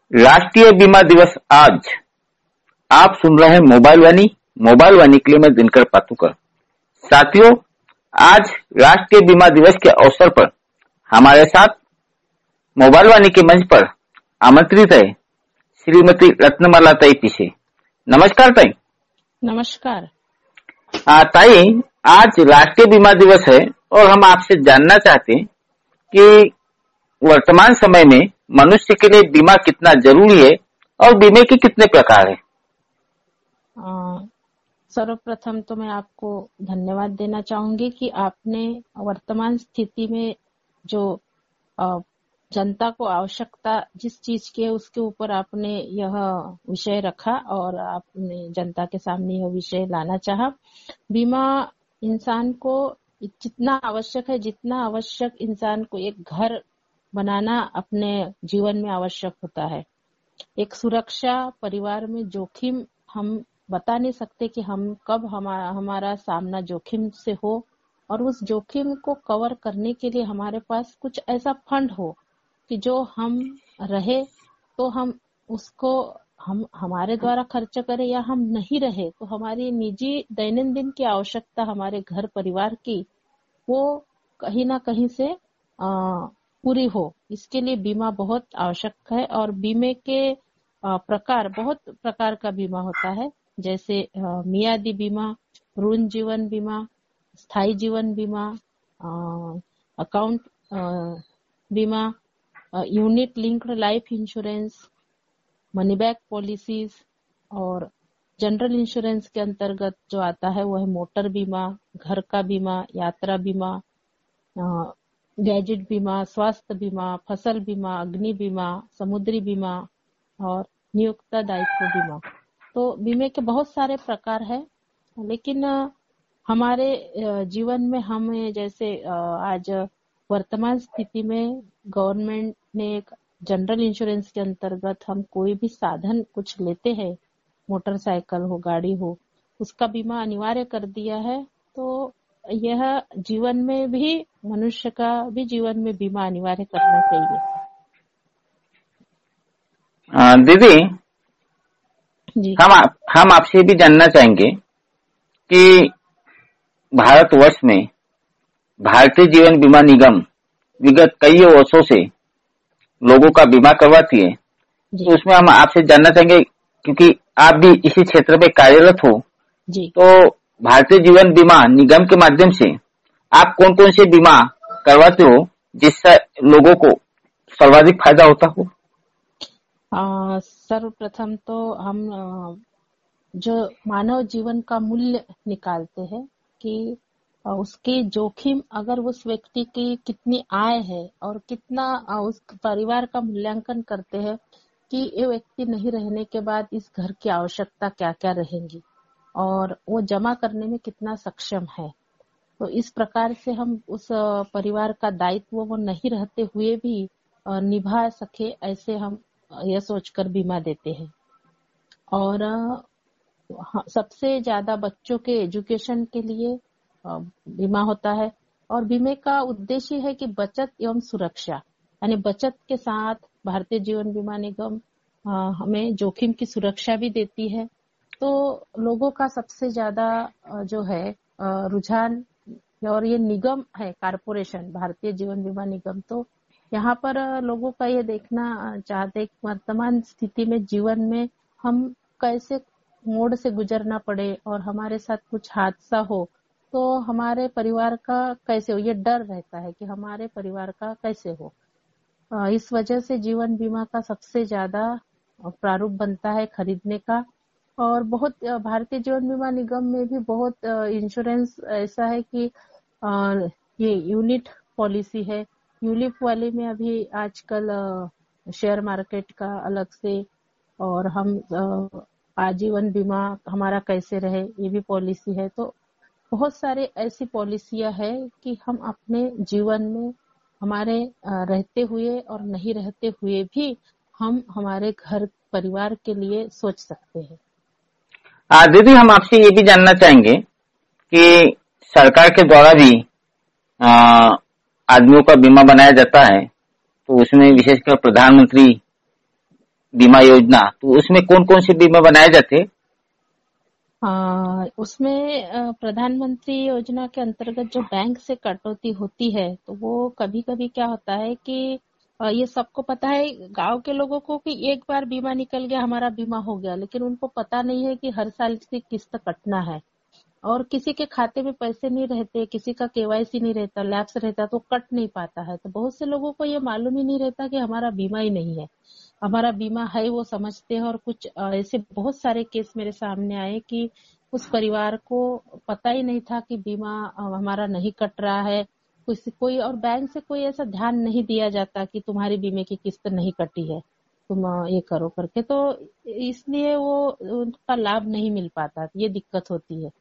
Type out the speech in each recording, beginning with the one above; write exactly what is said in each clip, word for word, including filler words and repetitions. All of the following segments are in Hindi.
राष्ट्रीय बीमा दिवस आज। आप सुन रहे हैं मोबाइल वाणी। मोबाइल वाणी के लिए मैं दिनकर पातुकर। साथियों, आज राष्ट्रीय बीमा दिवस के अवसर पर हमारे साथ मोबाइल वाणी के मंच पर आमंत्रित है श्रीमती रत्नमाला ताई पीछे। नमस्कार ताई। नमस्कार। आ, ताई, आज राष्ट्रीय बीमा दिवस है और हम आपसे जानना चाहते हैं कि वर्तमान समय में मनुष्य के लिए बीमा कितना जरूरी है और बीमे के कितने प्रकार हैं? सर्वप्रथम तो मैं आपको धन्यवाद देना चाहूंगी कि आपने वर्तमान स्थिति में जो आ, जनता को आवश्यकता जिस चीज की है उसके ऊपर आपने यह विषय रखा और आपने जनता के सामने यह विषय लाना चाहा। बीमा इंसान को जितना आवश्यक है, जितना आवश्यक इंसान को एक घर बनाना अपने जीवन में आवश्यक होता है। एक सुरक्षा, परिवार में जोखिम हम बता नहीं सकते कि हम कब हमारा हमारा सामना जोखिम से हो और उस जोखिम को कवर करने के लिए हमारे पास कुछ ऐसा फंड हो कि जो हम रहे तो हम उसको हम हमारे द्वारा खर्च करें या हम नहीं रहे तो हमारी निजी दैनंदिन की आवश्यकता हमारे घर परिवार की वो कहीं ना कहीं से आ, पूरी हो। इसके लिए बीमा बहुत आवश्यक है और बीमे के प्रकार, बहुत प्रकार का बीमा होता है, जैसे मियादी बीमा, ऋण जीवन बीमा, स्थायी जीवन बीमा, अकाउंट बीमा, unit linked life insurance, money back policies और जनरल इंश्योरेंस के अंतर्गत जो आता है वह है मोटर बीमा, घर का बीमा, यात्रा बीमा, गैजेट बीमा, स्वास्थ्य बीमा, फसल बीमा, अग्नि बीमा, समुद्री बीमा और नियोक्ता दायित्व बीमा। तो बीमे के बहुत सारे प्रकार है, लेकिन हमारे जीवन में हमें जैसे आज वर्तमान स्थिति में गवर्नमेंट ने एक जनरल इंश्योरेंस के अंतर्गत हम कोई भी साधन कुछ लेते हैं, मोटरसाइकिल हो, गाड़ी हो, उसका बीमा अनिवार्य कर दिया है। तो यह जीवन में भी, मनुष्य का भी जीवन में बीमा अनिवार्य करना चाहिए। दीदी जी, हम आप, हम आपसे भी जानना चाहेंगे कि भारतवर्ष में भारतीय जीवन बीमा निगम विगत कई वर्षों से लोगों का बीमा करवाती है, तो उसमें हम आपसे जानना चाहेंगे, क्योंकि आप भी इसी क्षेत्र में कार्यरत हो जी, तो भारतीय जीवन बीमा निगम के माध्यम से आप कौन कौन से बीमा करवाते हो जिससे लोगों को सर्वाधिक फायदा होता हो? सर्वप्रथम तो हम जो मानव जीवन का मूल्य निकालते हैं कि उसके जोखिम, अगर उस व्यक्ति की कितनी आय है और कितना उस परिवार का मूल्यांकन करते हैं कि ये व्यक्ति नहीं रहने के बाद इस घर की आवश्यकता क्या क्या रहेंगी और वो जमा करने में कितना सक्षम है। तो इस प्रकार से हम उस परिवार का दायित्व वो नहीं रहते हुए भी निभा सके, ऐसे हम यह सोचकर बीमा देते हैं। और सबसे ज्यादा बच्चों के एजुकेशन के लिए बीमा होता है और बीमे का उद्देश्य है कि बचत एवं सुरक्षा, यानी बचत के साथ भारतीय जीवन बीमा निगम हमें जोखिम की सुरक्षा भी देती है। तो लोगों का सबसे ज्यादा जो है रुझान, और ये निगम है, कारपोरेशन भारतीय जीवन बीमा निगम, तो यहाँ पर लोगों का ये देखना चाहते हैं वर्तमान स्थिति में जीवन में हम कैसे मोड़ से गुजरना पड़े और हमारे साथ कुछ हादसा हो तो हमारे परिवार का कैसे हो, ये डर रहता है कि हमारे परिवार का कैसे हो। इस वजह से जीवन बीमा का सबसे ज्यादा प्रारूप बनता है खरीदने का। और बहुत भारतीय जीवन बीमा निगम में भी बहुत इंश्योरेंस ऐसा है कि ये यूनिट पॉलिसी है। यूलिप वाले में अभी आजकल शेयर मार्केट का अलग से, और हम आजीवन बीमा हमारा कैसे रहे ये भी पॉलिसी है। तो बहुत सारे ऐसी पॉलिसियां है कि हम अपने जीवन में हमारे रहते हुए और नहीं रहते हुए भी हम हमारे घर परिवार के लिए सोच सकते हैं। दीदी, हम आपसे ये भी जानना चाहेंगे कि सरकार के द्वारा भी आ, आदमियों का बीमा बनाया जाता है, तो उसमें विशेषकर प्रधानमंत्री बीमा योजना, तो उसमें कौन कौन से बीमा बनाए जाते? आ, उसमें अ, प्रधानमंत्री योजना के अंतर्गत जो बैंक से कटौती होती है तो वो कभी कभी क्या होता है कि अ, ये सबको पता है गांव के लोगों को कि एक बार बीमा निकल गया हमारा बीमा हो गया, लेकिन उनको पता नहीं है कि हर साल की किस्त कटना है और किसी के खाते में पैसे नहीं रहते, किसी का केवाईसी नहीं रहता, लैप्स रहता तो कट नहीं पाता है। तो बहुत से लोगों को ये मालूम ही नहीं रहता कि हमारा बीमा ही नहीं है, हमारा बीमा है वो समझते हैं। और कुछ अ, ऐसे बहुत सारे केस मेरे सामने आए कि उस परिवार को पता ही नहीं था कि बीमा अ, हमारा नहीं कट रहा है। किसी कोई और बैंक से कोई ऐसा ध्यान नहीं दिया जाता कि तुम्हारी बीमे की किस्त नहीं कटी है, तुम अ, ये करो करके, तो इसलिए वो उनका लाभ नहीं मिल पाता, ये दिक्कत होती है।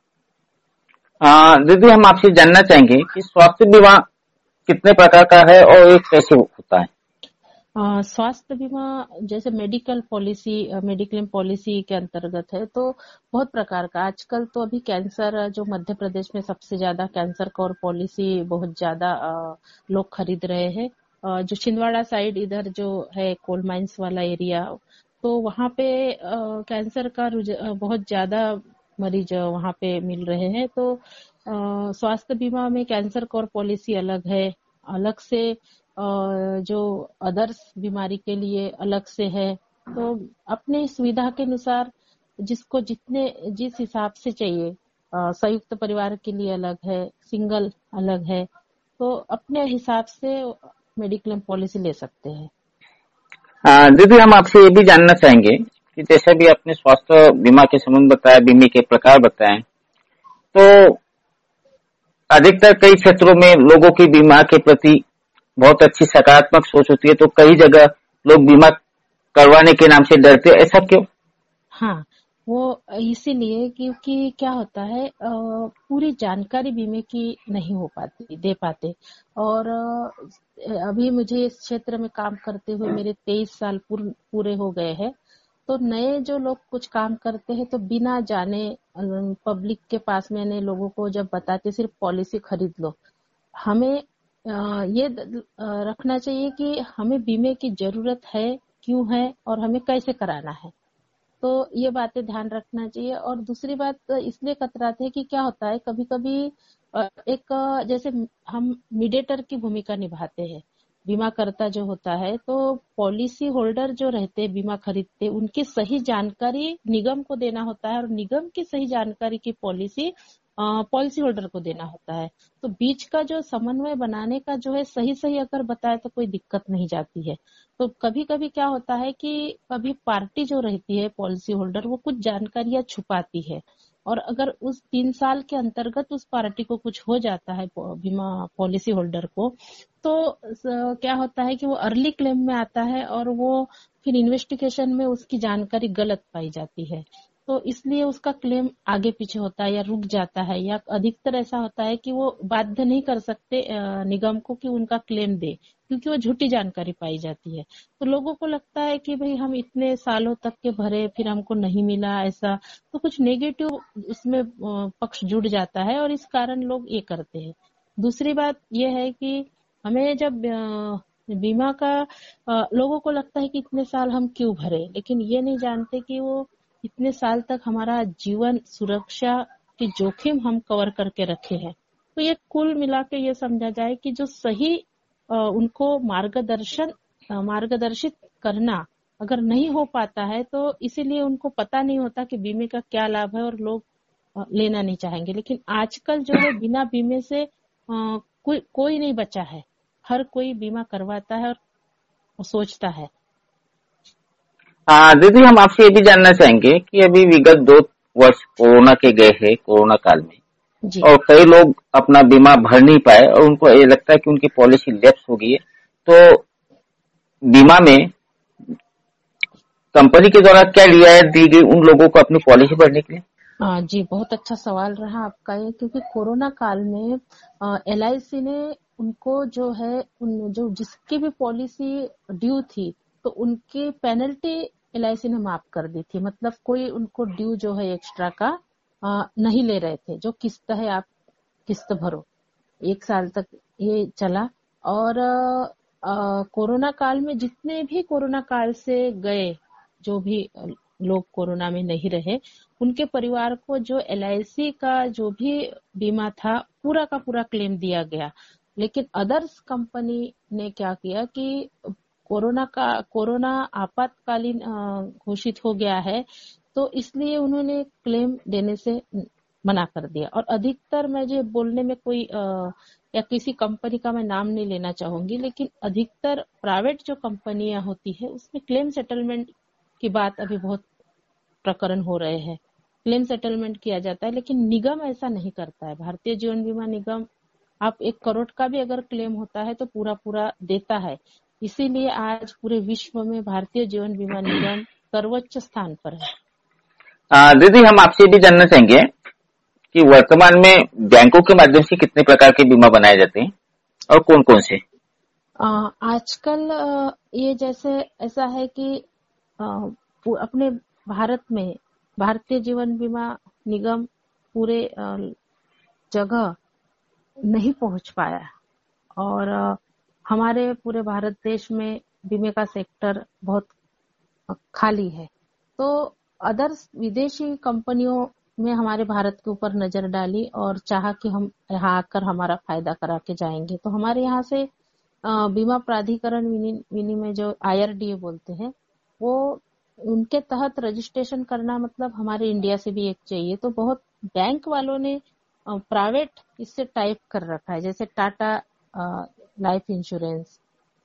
आ, दीदी हम आपसे जानना चाहेंगे कि स्वास्थ्य बीमा कितने प्रकार का है और ये कैसे होता है? अ, स्वास्थ्य बीमा जैसे मेडिकल पॉलिसी, मेडिक्लेम पॉलिसी के अंतर्गत है तो बहुत प्रकार का। आजकल तो अभी कैंसर, अ, जो मध्य प्रदेश में सबसे ज्यादा कैंसर कवर पॉलिसी बहुत ज्यादा अ, लोग खरीद रहे हैं। अ, जो छिंदवाड़ा साइड इधर जो है कोल माइंस वाला एरिया, तो वहाँ पे अ, कैंसर का रुझ- अ, बहुत ज्यादा मरीज वहाँ पे मिल रहे हैं। तो अ, स्वास्थ्य बीमा में कैंसर कवर पॉलिसी अलग है, अलग से अ, जो अदर्स बीमारी के लिए अलग से है। तो अपने सुविधा के अनुसार जिसको जितने जिस हिसाब से चाहिए, अ, संयुक्त परिवार के लिए अलग है, सिंगल अलग है, तो अपने हिसाब से मेडिक्लेम पॉलिसी ले सकते हैं। आ, दीदी हम आपसे ये भी जानना चाहेंगे कि जैसे भी आपने स्वास्थ्य बीमा के संबंध बताया, बीमे के प्रकार बताए, तो अधिकतर कई क्षेत्रों में लोगों की बीमा के प्रति बहुत अच्छी सकारात्मक सोच होती है, तो कई जगह लोग बीमा करवाने के नाम से डरते हैं, ऐसा क्यों? हाँ, वो इसीलिए क्योंकि क्या होता है, अ, पूरी जानकारी बीमे की नहीं हो पाती, दे पाते। और अ, अभी मुझे इस क्षेत्र में काम करते हुए मेरे तेईस साल पूर, पूरे हो गए हैं। तो नए जो लोग कुछ काम करते हैं तो बिना जाने पब्लिक के पास मैंने लोगों को जब बताते सिर्फ पॉलिसी खरीद लो, हमें अ, ये द- अ, रखना चाहिए कि हमें बीमे की जरूरत है, क्यों है और हमें कैसे कराना है। तो ये बातें ध्यान रखना चाहिए। और दूसरी बात इसलिए कतराते हैं कि क्या होता है कभी कभी एक अ, जैसे हम मीडिएटर की भूमिका निभाते हैं, बीमा करता जो होता है, तो पॉलिसी होल्डर जो रहते हैं बीमा खरीदते, उनकी सही जानकारी निगम को देना होता है और निगम की सही जानकारी की पॉलिसी पॉलिसी होल्डर को देना होता है। तो बीच का जो समन्वय बनाने का जो है, सही सही अगर बताए तो कोई दिक्कत नहीं जाती है। तो कभी कभी क्या होता है कि कभी पार्टी जो रहती है पॉलिसी होल्डर, वो कुछ जानकारियां छुपाती है, और अगर उस तीन साल के अंतर्गत उस पार्टी को कुछ हो जाता है बीमा पॉलिसी होल्डर को, तो स- क्या होता है कि वो अर्ली क्लेम में आता है और वो फिर इन्वेस्टिगेशन में उसकी जानकारी गलत पाई जाती है। तो इसलिए उसका क्लेम आगे पीछे होता है या रुक जाता है, या अधिकतर ऐसा होता है कि वो बाध्य नहीं कर सकते अ, निगम को कि उनका क्लेम दे, क्योंकि वो झूठी जानकारी पाई जाती है। तो लोगों को लगता है कि भाई हम इतने सालों तक के भरे फिर हमको नहीं मिला, ऐसा तो कुछ नेगेटिव उसमें अ, पक्ष जुड़ जाता है और इस कारण लोग ये करते हैं। दूसरी बात यह है कि हमें जब अ, बीमा का अ, लोगों को लगता है कि इतने साल हम क्यों भरे, लेकिन ये नहीं जानते कि वो इतने साल तक हमारा जीवन सुरक्षा के जोखिम हम कवर करके रखे हैं। तो ये कुल मिला के ये समझा जाए कि जो सही अ, उनको मार्गदर्शन अ, मार्गदर्शित करना अगर नहीं हो पाता है, तो इसीलिए उनको पता नहीं होता कि बीमे का क्या लाभ है और लोग अ, लेना नहीं चाहेंगे। लेकिन आजकल जो है बिना बीमे से अ, कोई कोई नहीं बचा है, हर कोई बीमा करवाता है और सोचता है। हाँ दीदी हम आपसे ये भी जानना चाहेंगे कि अभी विगत दो वर्ष कोरोना के गए हैं, कोरोना काल में, जी। और कई लोग अपना बीमा भर नहीं पाए और उनको ये लगता है कि उनकी पॉलिसी लैप्स हो गई है, तो बीमा में कंपनी के द्वारा क्या रियायत दी गई उन लोगों को अपनी पॉलिसी भरने के लिए? हाँ जी, बहुत अच्छा सवाल रहा आपका ये, क्योंकि कोरोना काल में एल आई सी ने उनको जो है उन जो जिसकी भी पॉलिसी ड्यू थी, तो उनकी पेनल्टी एल आई सी ने माफ कर दी थी। मतलब कोई उनको ड्यू जो है एक्स्ट्रा का अ, नहीं ले रहे थे। जो किस्त है आप किस्त भरो, एक साल तक ये चला। और अ, कोरोना काल में जितने भी कोरोना काल से गए, जो भी अ, लोग कोरोना में नहीं रहे, उनके परिवार को जो एल आई सी का जो भी बीमा था पूरा का पूरा क्लेम दिया गया। लेकिन अदर्स कंपनी ने क्या किया कि कोरोना का कोरोना आपातकालीन अ, घोषित हो गया है, तो इसलिए उन्होंने क्लेम देने से मना कर दिया। और अधिकतर, मैं जो बोलने में कोई अ, या किसी कंपनी का मैं नाम नहीं लेना चाहूंगी, लेकिन अधिकतर प्राइवेट जो कंपनियां होती है उसमें क्लेम सेटलमेंट की बात अभी बहुत प्रकरण हो रहे हैं। क्लेम सेटलमेंट किया जाता है, लेकिन निगम ऐसा नहीं करता है। भारतीय जीवन बीमा निगम, आप एक करोड़ का भी अगर क्लेम होता है तो पूरा पूरा देता है। इसीलिए आज पूरे विश्व में भारतीय जीवन बीमा निगम सर्वोच्च स्थान पर है। आ, दीदी, हम आपसे भी जानना चाहेंगे कि वर्तमान में बैंकों के माध्यम से कितने प्रकार के बीमा बनाए जाते हैं और कौन कौन से? आ, आजकल आ, ये जैसे ऐसा है कि आ, पू- अपने भारत में भारतीय जीवन बीमा निगम पूरे आ, जगह नहीं पहुंच पाया। और आ, हमारे पूरे भारत देश में बीमे का सेक्टर बहुत खाली है। तो अदर्स विदेशी कंपनियों में हमारे भारत के ऊपर नजर डाली और चाहा कि हम यहाँ आकर हमारा फायदा करा के जाएंगे। तो हमारे यहाँ से अ, बीमा प्राधिकरण विनि- विनिमय जो आई आर डी ए बोलते हैं, वो उनके तहत रजिस्ट्रेशन करना, मतलब हमारे इंडिया से भी एक चाहिए। तो बहुत बैंक वालों ने प्राइवेट इससे टाइप कर रखा है, जैसे Tata life insurance,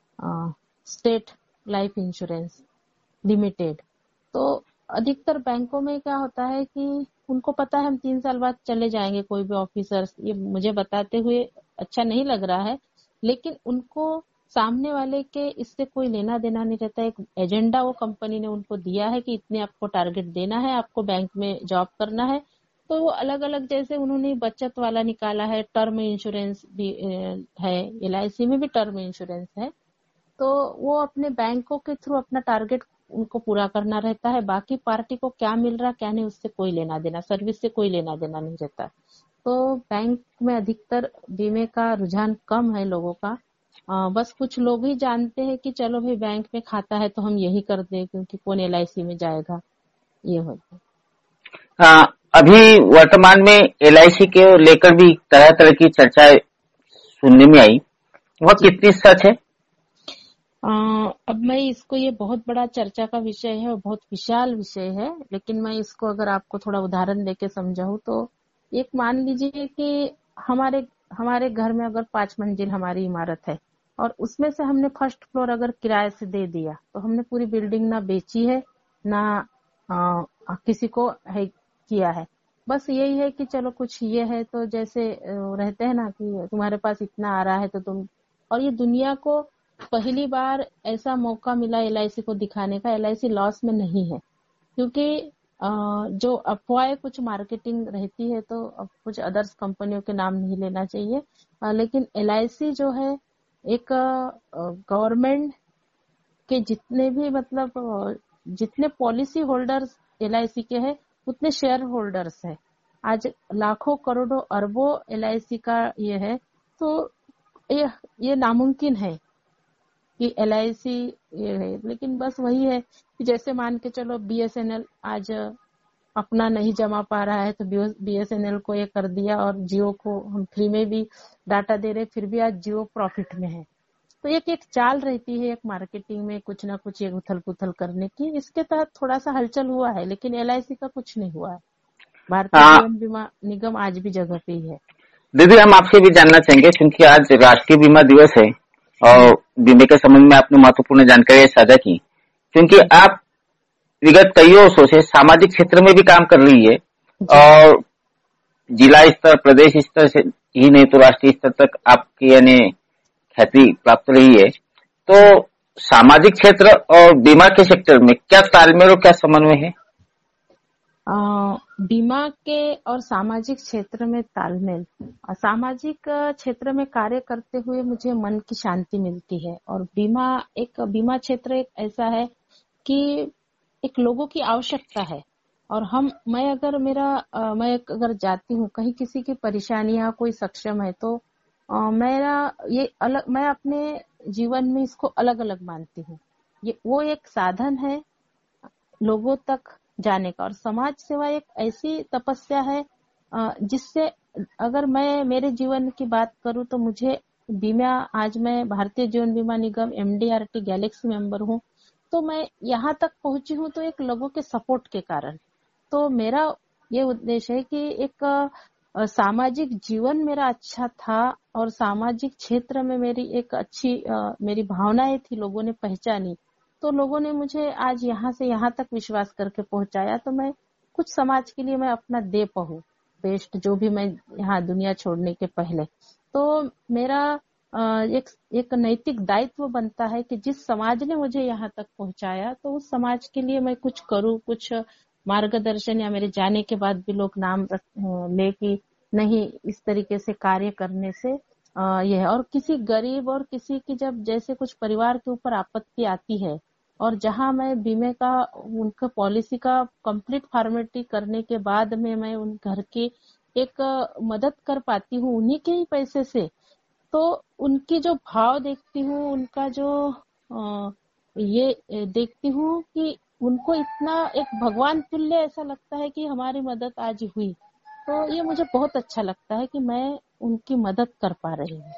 state life insurance limited. तो अधिकतर बैंकों में क्या होता है कि उनको पता है हम तीन साल बाद चले जाएंगे, कोई भी ऑफिसर्स ये मुझे बताते हुए अच्छा नहीं लग रहा है, लेकिन उनको सामने वाले के इससे कोई लेना देना नहीं रहता। एक एजेंडा वो कंपनी ने उनको दिया है कि इतने आपको टारगेट देना है, आपको बैंक में जॉब करना है। तो वो अलग अलग, जैसे उन्होंने बचत वाला निकाला है, टर्म इंश्योरेंस भी अ, है, एल आई सी में भी टर्म इंश्योरेंस है। तो वो अपने बैंकों के थ्रू अपना टारगेट उनको पूरा करना रहता है। बाकी पार्टी को क्या मिल रहा क्या नहीं उससे कोई लेना देना, सर्विस से कोई लेना देना नहीं रहता। तो बैंक में अधिकतर बीमे का रुझान कम है लोगों का। आ, बस कुछ लोग ही जानते हैं कि चलो भाई बैंक में खाता है तो हम यही कर दे, क्योंकि कौन एल आई सी में जाएगा, ये होता है। आ, अभी वर्तमान में एल आई सी के लेकर भी तरह तरह की चर्चाएं सुनने में आई, वह जी। कितनी सच है? आ, अब मैं इसको, ये बहुत बड़ा चर्चा का विषय है और बहुत विशाल विषय है, लेकिन मैं इसको अगर आपको थोड़ा उदाहरण देके समझाऊं तो एक मान लीजिए कि हमारे हमारे घर में अगर पांच मंजिल हमारी इमारत है और उसमें से हमने फर्स्ट फ्लोर अगर किराए से दे दिया, तो हमने पूरी बिल्डिंग ना बेची है ना आ, किसी को है किया है। बस यही है कि चलो कुछ ये है, तो जैसे अ, रहते हैं ना कि तुम्हारे पास इतना आ रहा है तो तुम, और ये दुनिया को पहली बार ऐसा मौका मिला एल आई सी को दिखाने का। एल आई सी लॉस में नहीं है, क्योंकि अ, जो अफवाहें कुछ मार्केटिंग रहती है, तो अब कुछ अदर्स कंपनियों के नाम नहीं लेना चाहिए, अ, लेकिन एल आई सी जो है एक गवर्नमेंट के जितने भी, मतलब अ, जितने policy holders L I C के हैं उतने शेयर होल्डर्स है। आज लाखों करोड़ों अरबों एल आई सी का ये है। तो ये ये नामुमकिन है कि एल आई सी ये है। लेकिन बस वही है कि जैसे मान के चलो बी एस एन एल आज अपना नहीं जमा पा रहा है तो बी एस एन एल को ये कर दिया, और जियो को हम फ्री में भी डाटा दे रहे, फिर भी आज जियो प्रॉफिट में है। तो एक एक चाल रहती है एक मार्केटिंग में, कुछ ना कुछ एक उथल पुथल करने की। इसके तहत थोड़ा सा हलचल हुआ है, लेकिन एल आई सी का कुछ नहीं हुआ है। भारतीय आ, जीवन बीमा निगम आज भी जगह पे ही है। दीदी, हम आपसे भी जानना चाहेंगे, क्योंकि आज राष्ट्रीय बीमा दिवस है जी और बीमे के संबंध में आपने महत्वपूर्ण जानकारी साझा की, क्योंकि जी आप विगत कई वर्षों से सामाजिक क्षेत्र में भी काम कर रही है जी और जिला स्तर, प्रदेश स्तर से ही नहीं तो राष्ट्रीय स्तर तक आपकी यानी ख्याति प्राप्त रही है। तो सामाजिक क्षेत्र और बीमा के सेक्टर में क्या तालमेल और क्या समन्वय है? अ, बीमा के और सामाजिक क्षेत्र में तालमेल, अ, सामाजिक अ, क्षेत्र में कार्य करते हुए मुझे मन की शांति मिलती है। और बीमा एक बीमा क्षेत्र एक ऐसा है कि एक लोगों की आवश्यकता है। और हम मैं अगर मेरा अ, मैं एक अगर जाती हूँ कहीं, किसी की परेशानियां, कोई सक्षम है, तो अ, मेरा ये अलग, मैं अपने जीवन में इसको अलग अलग मानती हूँ। ये वो एक साधन है लोगों तक जाने का, और समाज सेवा एक ऐसी तपस्या है अ, जिससे अगर मैं मेरे जीवन की बात करूं तो मुझे बीमा, आज मैं भारतीय जीवन बीमा निगम एमडीआरटी गैलेक्सी मेंबर हूं, तो मैं यहाँ तक पहुंची हूं तो एक लोगों के सपोर्ट के कारण। तो मेरा ये उद्देश्य है कि एक अ, सामाजिक जीवन मेरा अच्छा था और सामाजिक क्षेत्र में मेरी एक अच्छी अ, मेरी भावनाएं थी, लोगों ने पहचानी, तो लोगों ने मुझे आज यहाँ से यहाँ तक विश्वास करके पहुंचाया, तो मैं कुछ समाज के लिए मैं अपना दे पाऊं बेस्ट, जो भी मैं यहाँ दुनिया छोड़ने के पहले। तो मेरा अ, एक एक नैतिक दायित्व बनता है कि जिस समाज ने मुझे यहाँ तक पहुंचाया तो उस समाज के लिए मैं कुछ करूं, कुछ मार्गदर्शन, या मेरे जाने के बाद भी लोग नाम रख ले कि नहीं, इस तरीके से कार्य करने से आ, यह है। और किसी गरीब और किसी की जब जैसे कुछ परिवार के ऊपर आपत्ति आती है, और जहां मैं बीमे का उनका पॉलिसी का कंप्लीट फॉर्मेलिटी करने के बाद में मैं उन घर की एक मदद कर पाती हूँ उन्हीं के ही पैसे से, तो उनकी जो भाव देखती हूँ, उनका जो आ, ये देखती हूँ कि उनको इतना एक भगवान तुल्य ऐसा लगता है कि हमारी मदद आज हुई, तो ये मुझे बहुत अच्छा लगता है कि मैं उनकी मदद कर पा रही हूँ।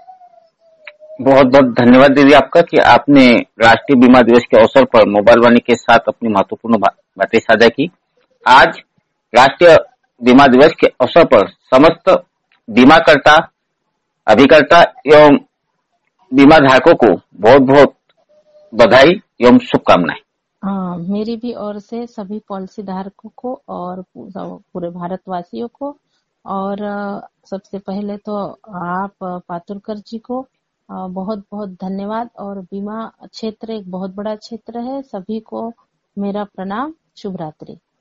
बहुत बहुत धन्यवाद दीदी आपका कि आपने राष्ट्रीय बीमा दिवस के अवसर पर मोबाइल वाणी के साथ अपनी महत्वपूर्ण बातें साझा की। आज राष्ट्रीय बीमा दिवस के अवसर पर समस्त बीमाकर्ता, अभिकर्ता एवं बीमा धारकों को बहुत बहुत बधाई एवं शुभकामनाएं। हाँ, मेरी भी ओर से सभी पॉलिसी धारकों को और पूरे भारतवासियों को, और सबसे पहले तो आप पातुरकर जी को बहुत बहुत धन्यवाद। और बीमा क्षेत्र एक बहुत बड़ा क्षेत्र है, सभी को मेरा प्रणाम, शुभ रात्रि।